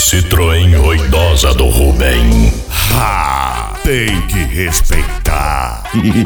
Citroën ruidosa do Rubem. Ah, tem que respeitar.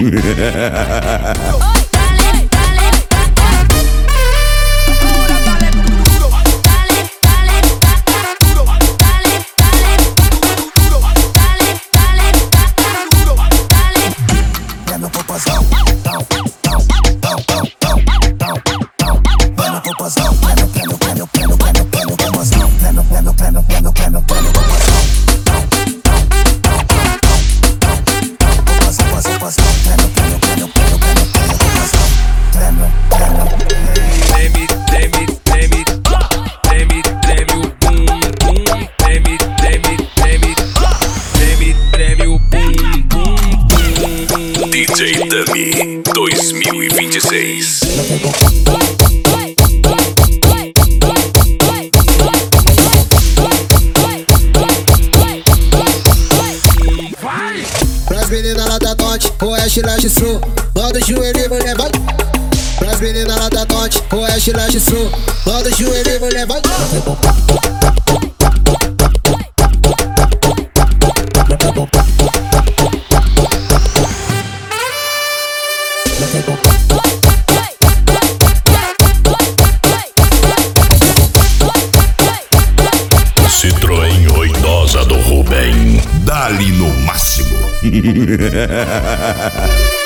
DJ Dummy 2026. Pras meninas lá da Tote, oeste, leste, sul. Manda o joelho, mulher, vai. Pras meninas lá da Tote, oeste, leste, sul. Manda o joelho, mulher, vai. Citroën ruidosa do Rubem. Dali no máximo.